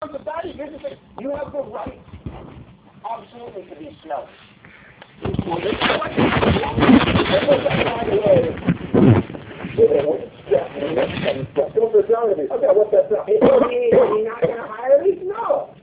society, business, you have the right, absolutely, to be selfish. Okay, what's that stuff? Is he not going to hire me? No.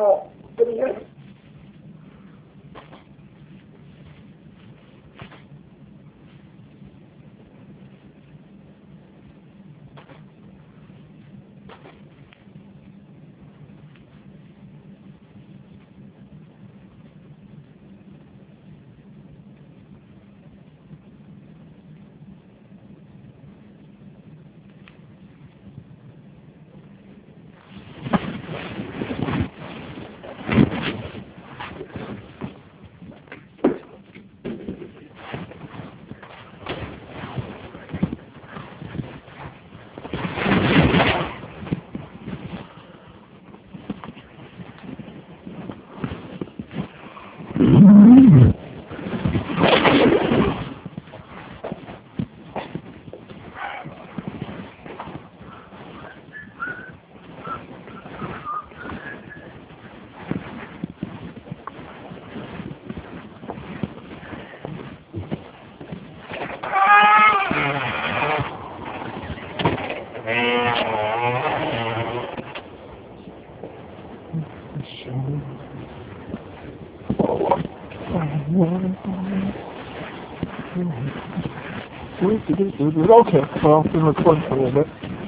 Okay, well, I've been recording for a little bit.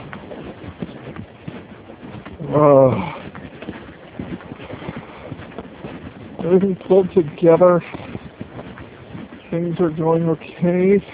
Everything's pulled together. Things are going okay.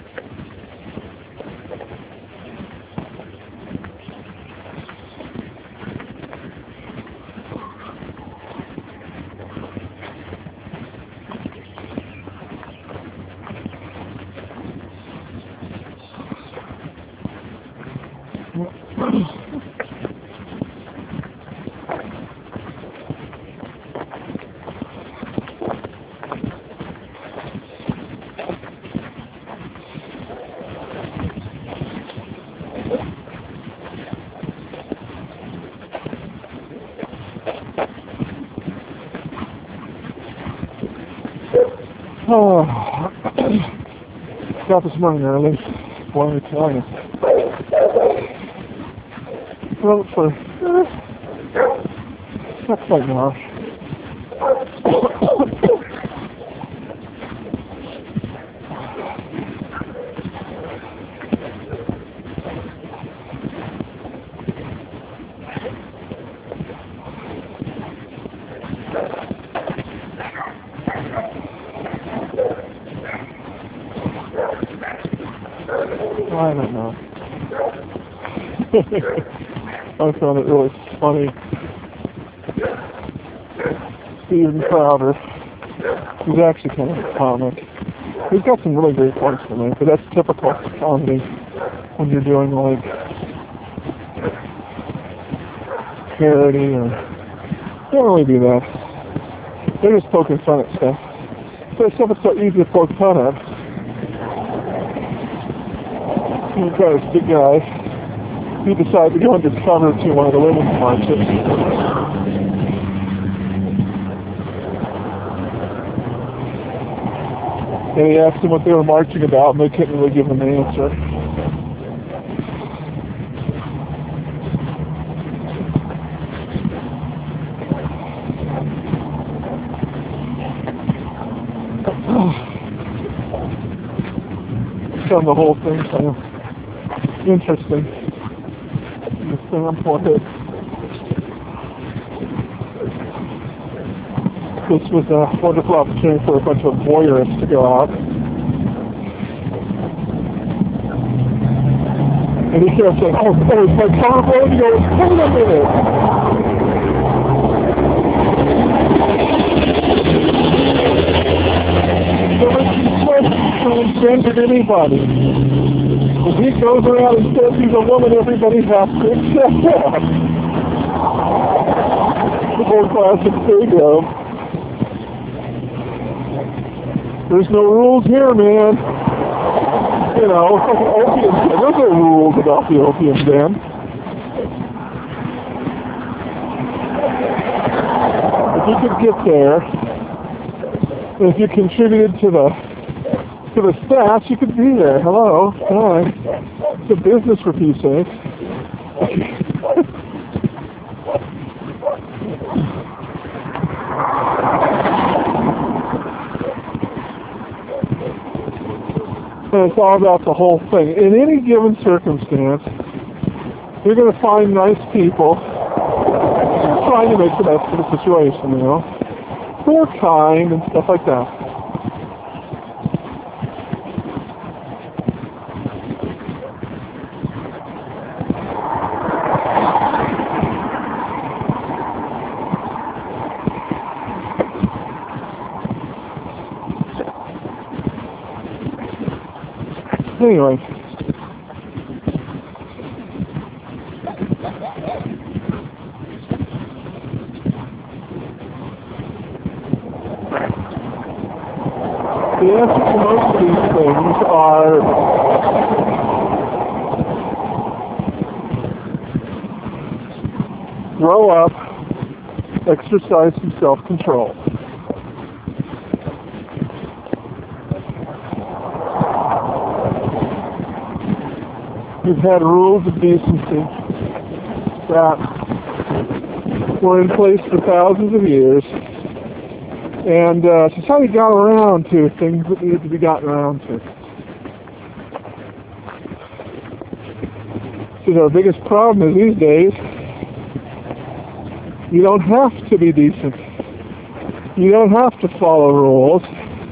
Got this morning early. What am I telling you? Well, for not quite an hour. I don't know. I found it really funny. Steven Crowder, he's actually kind of a comic. He's got some really great points to make, but that's typical comedy when you're doing like parody or you don't really do that. They're just poking fun at stuff. So stuff is so easy to poke fun at. He's got this big guy. He decided to go undercover to one of the women's marches. And he asked them what they were marching about, and they couldn't really give him an answer. Found the whole thing kind of interesting. The standpoint that this was a wonderful opportunity for a bunch of voyeurists to go out. And he kept saying, oh, it's my terrible, and he goes, hold a minute. So it's transgender anybody. If he goes around and says he's a woman, everybody has to accept that. The whole classic bingo. There's no rules here, man. You know, it's like an opium den. There's no rules about the opium den. if you could get there, if you contributed to the stats, you could be there. Hello, hi. It's a business for Pete's sake. And it's all about the whole thing. In any given circumstance, you're going to find nice people trying to make the best of the situation, you know. Who are kind and stuff like that. Anyway, the answer to most of these things are grow up, exercise some self-control. We've had rules of decency that were in place for thousands of years, and society got around to things that needed to be gotten around to. So our biggest problem is these days, you don't have to be decent. You don't have to follow rules.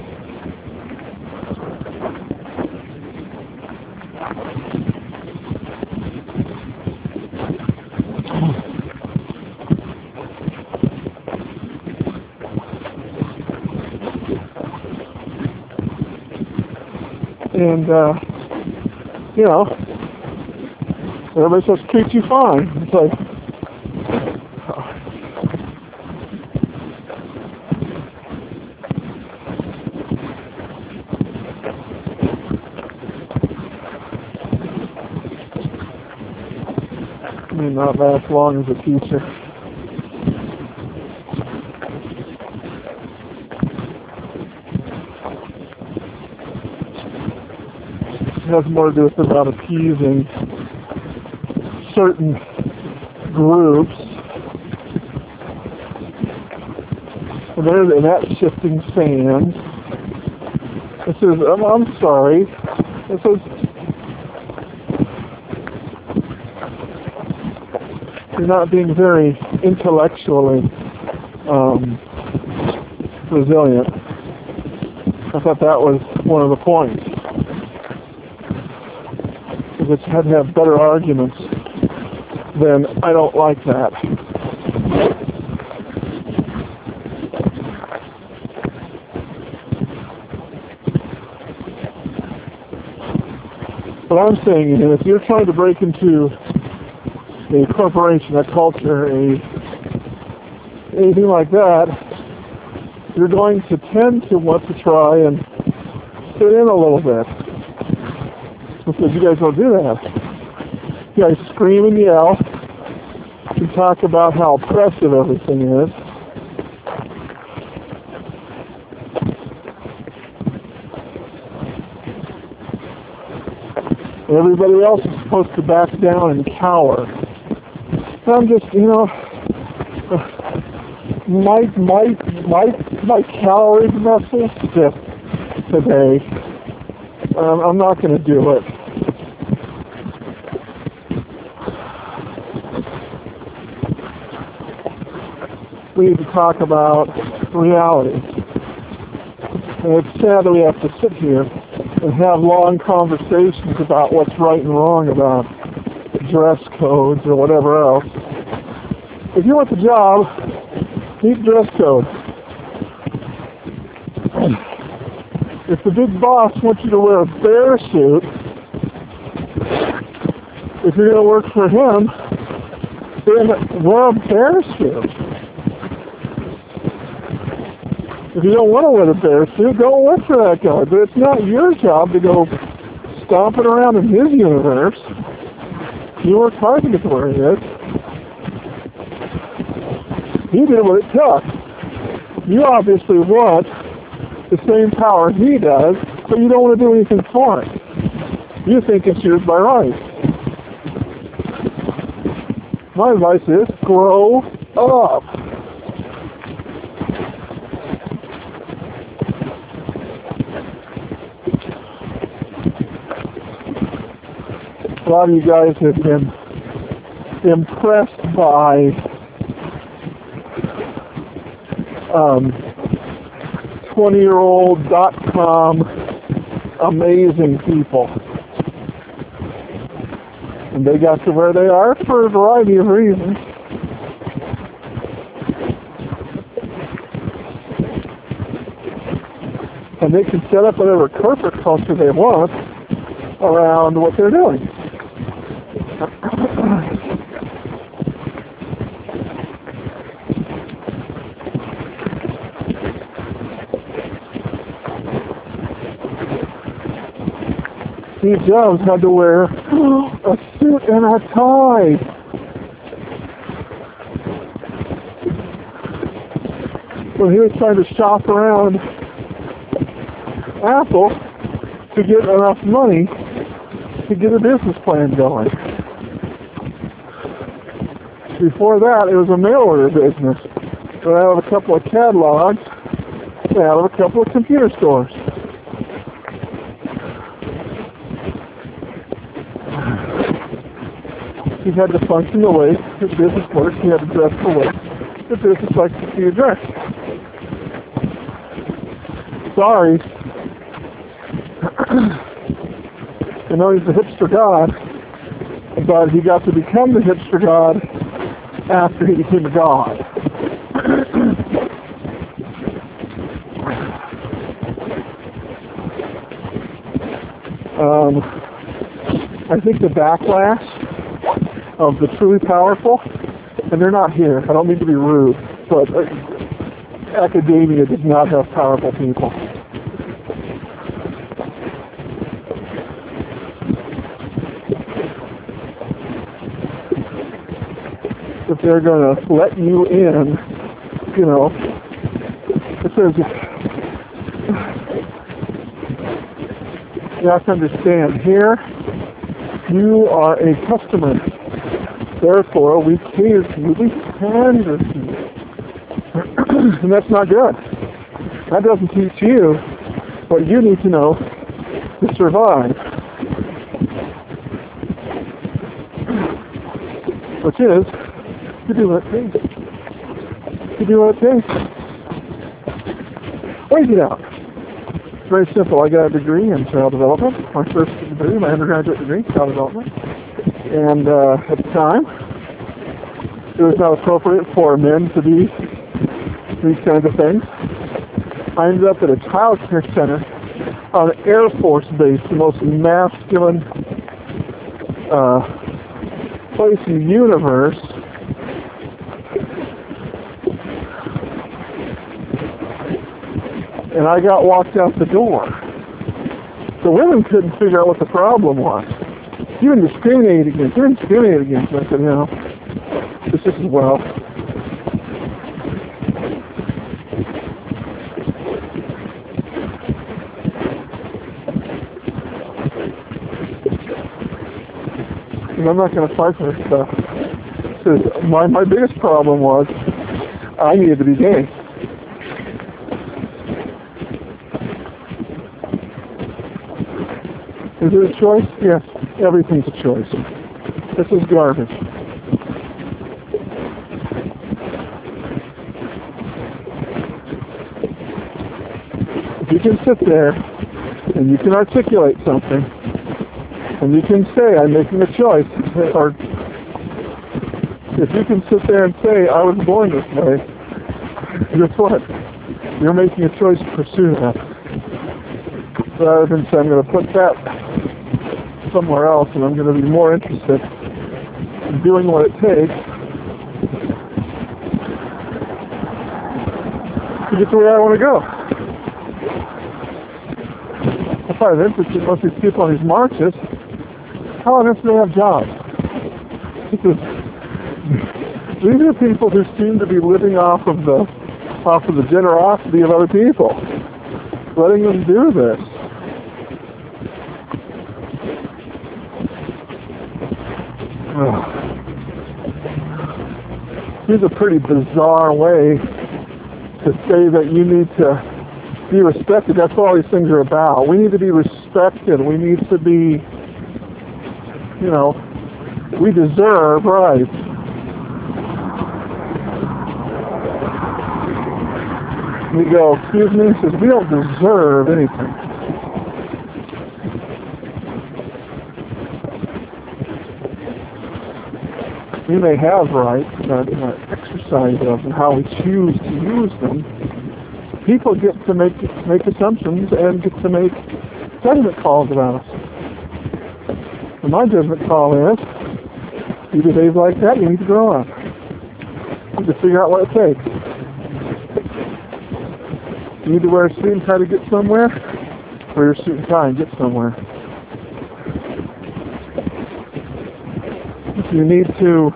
And, you know, everybody's supposed to treat you fine. It's like, I mean, not last long as a teacher. It has more to do with about appeasing certain groups. And they're in that shifting sand. It says, I'm sorry. It says, you're not being very intellectually resilient. I thought that was one of the points. If it had to have better arguments, then I don't like that. What I'm saying is, if you're trying to break into a corporation, a culture, anything like that, you're going to tend to want to try and fit in a little bit. Because you guys don't do that. You guys scream and yell and talk about how oppressive everything is. Everybody else is supposed to back down and cower. I'm just, you know, my calorie message today. I'm not going to do it. We need to talk about reality. And it's sad that we have to sit here and have long conversations about what's right and wrong about dress codes or whatever else. If you want the job, you need dress code. If the big boss wants you to wear a bear suit, if you're going to work for him, then wear a bear suit. If you don't want to wear the bear suit, don't work for that guy. But it's not your job to go stomping around in his universe. You worked hard to get to where he is. He did what it took. You obviously want the same power he does, but you don't want to do anything for it. You think it's yours by right. My advice is, grow up. A lot of you guys have been impressed by 20-year-old.com amazing people. And they got to where they are for a variety of reasons. And they can set up whatever corporate culture they want around what they're doing. Steve Jobs had to wear a suit and a tie. When he was trying to shop around Apple to get enough money to get a business plan going. Before that, it was a mail order business. But out of a couple of catalogs, and out of a couple of computer stores. He had to function the way his business works. He had to dress the way the business likes to see you dress. Sorry. You know, he's a hipster god, but he got to become the hipster god after he became a god. I think the backlash of the truly powerful, and they're not here, I don't mean to be rude, but academia does not have powerful people. If they're going to let you in, you know, it says you have to understand here, you are a customer. Therefore, we cater to you, we pander to you. And that's not good. That doesn't teach you what you need to know to survive. Which is, you do what it takes. You do what it takes. Wait it out. It's very simple. I got a degree in child development. My first degree, my undergraduate degree, child development. And at the time, it was not appropriate for men to be these kinds of things. I ended up at a child care center on an Air Force base, the most masculine place in the universe. And I got walked out the door. The women couldn't figure out what the problem was. You've been discriminated against. You're discriminated against. And I said, you know, this is well. And I'm not going to fight for this stuff. Because my biggest problem was I needed to be gay. Is it a choice? Yes. Everything's a choice. This is garbage. If you can sit there and you can articulate something and you can say, I'm making a choice, or if you can sit there and say, I was born this way, guess what? You're making a choice to pursue that. Rather than say, I'm going to put that somewhere else and I'm going to be more interested in doing what it takes to get to where I want to go. I find it interesting, most of these people on these marches, how on earth do they have jobs? Because these are people who seem to be living off of the off of the generosity of other people, letting them do this. Here's a pretty bizarre way to say that you need to be respected. That's what all these things are about. We need to be respected. We need to be, we deserve rights. We go, excuse me, he says, we don't deserve anything. We may have rights, but exercise of and how we choose to use them. People get to make assumptions and get to make judgment calls about us. And my judgment call is, you behave like that, you need to grow up. You need to figure out what it takes. You need to wear a suit and tie to get somewhere, wear your suit and tie and get somewhere. You need to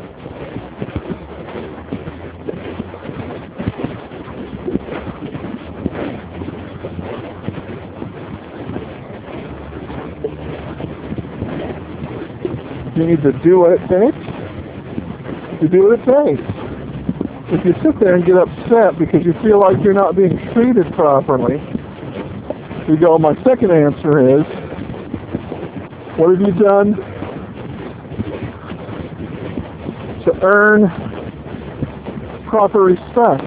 do what it takes. You do what it takes. If you sit there and get upset because you feel like you're not being treated properly, you go, my second answer is, what have you done to earn proper respect?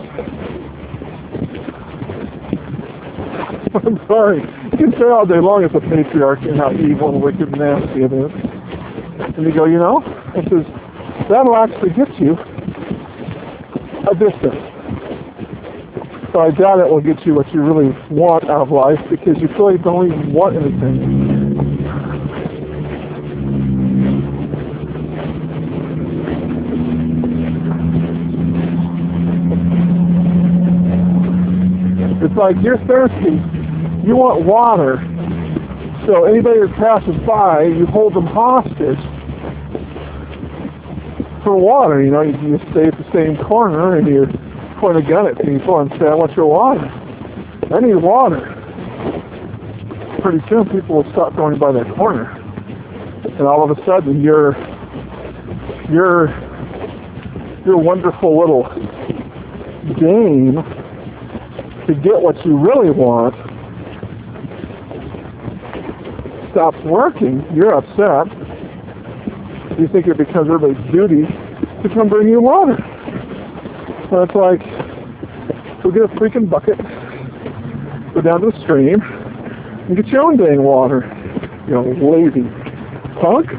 I'm sorry. You can say all day long it's a patriarchy and how evil and wicked and nasty it is. And you go, it says, that'll actually get you a distance. So I doubt it will get you what you really want out of life because you really don't even want anything. It's like you're thirsty. You want water. So anybody that passes by, you hold them hostage for water. You stay at the same corner and you point a gun at people and say, I want your water. I need water. Pretty soon people will stop going by that corner. And all of a sudden your wonderful little game to get what you really want stops working. You're upset. You think it becomes everybody's duty to come bring you water. So it's like, go get a freaking bucket, go down to the stream, and get your own dang water. Lazy punk.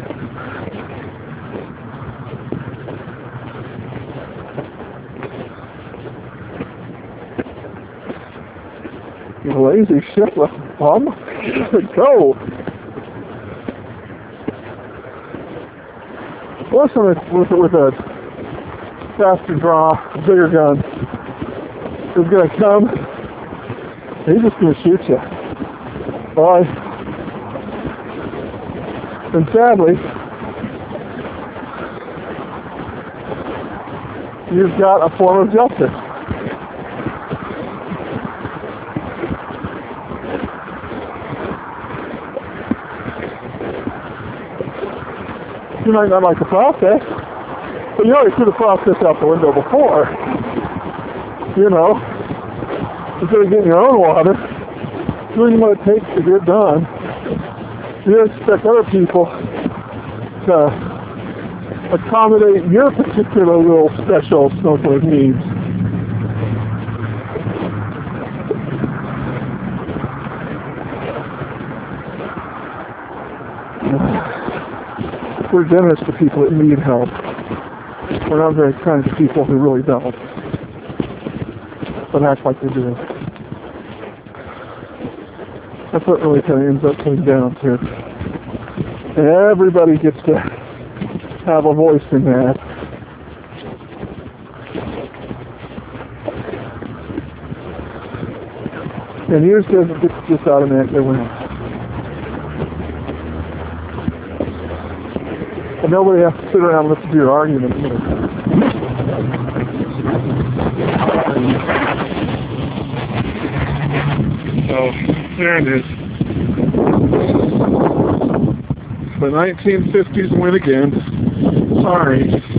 You lazy shitless bum. Go. Listen, with a faster draw, bigger gun, is going to come, and he's just going to shoot you. Boy. And sadly, you've got a form of justice. You might not like the process, but you already threw the process out the window before. Instead of getting your own water, doing what it takes to get done, you expect other people to accommodate your particular little special snowflake needs. We're generous to people that need help. We're not very kind to people who really don't, but act like they do. That's what really kind of ends up coming down to. And everybody gets to have a voice in that. And yours doesn't just automatically win. And nobody has to sit around and listen to your argument either. So, there it is. The 1950s win again. Sorry.